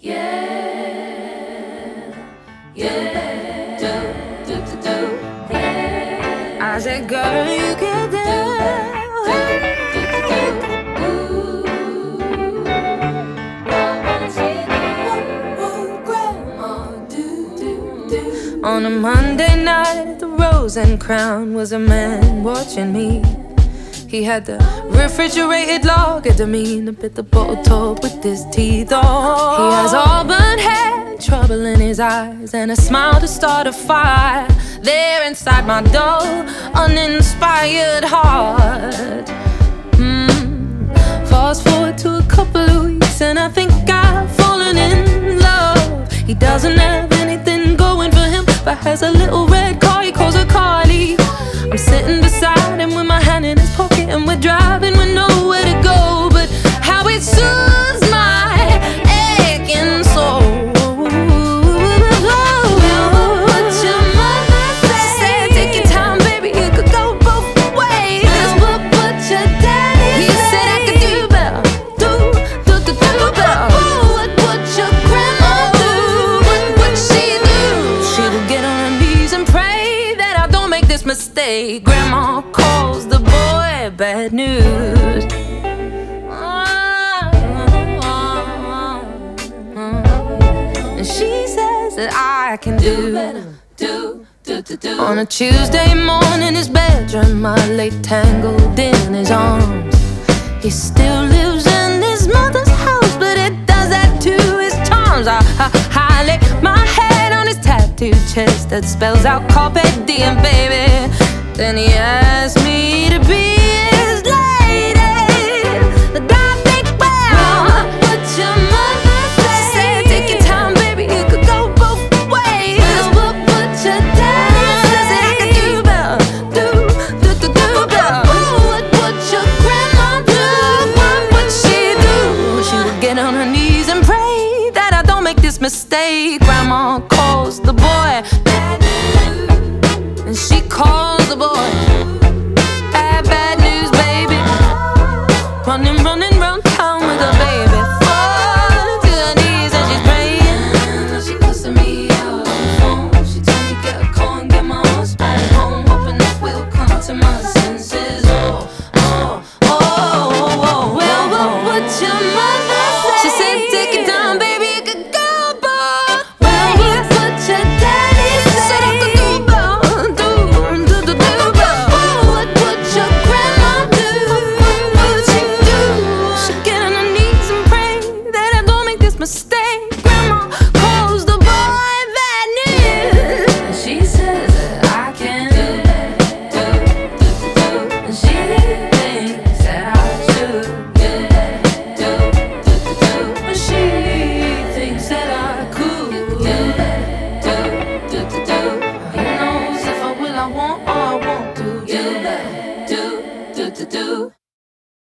I said, girl, you get down. On a Monday night at the Rose and Crown was a man watching me. He had the refrigerated lager demeanor, bit the bottle top with his teeth. Oh, he has auburn hair, trouble in his eyes, and a smile to start a fire. There inside my dull, uninspired heart. Fast forward to a couple of weeks, and I think I've fallen in love. He doesn't have anything going for him, but has a little red car he calls a Carly. I'm sitting beside him with my hand in his pocket, and we're driving with nowhere to go. But how it soothes my aching soul. What your mother said, take your time, baby, it could go both ways. What your daddy said, he said I could do better, do better. What your grandma do, what she do? She would get on her knees and pray that I don't make this mistake. Grandma calls the boy bad news. And she says that I can do better. On a Tuesday morning, his bedroom, my late tangled in his arms. He still lives in his mother's house, but it does that to his charms. I lay my head on his tattooed chest that spells out carpe diem, baby. Then he asked me to be his lady. But I think, well, what your mother said, she said, take your time, baby, it could go both ways. What your daddy says that I can do better, do better. What your grandma do, what she do? She would get on her knees and pray that I don't make this mistake. Grandma calls the boy bad news, and she calls the boy bad news, baby. Running round town with her baby, falling to her knees and she's praying. She cussing me out on the phone. She told me get a call and get my husband home, hoping that we'll come to my senses. Well, what your mother said, she said take it down, baby, it could go both ways. What your daddy said I could do both, do both. What your grandma do, what she do? She get on her knees and pray that I don't make this mistake.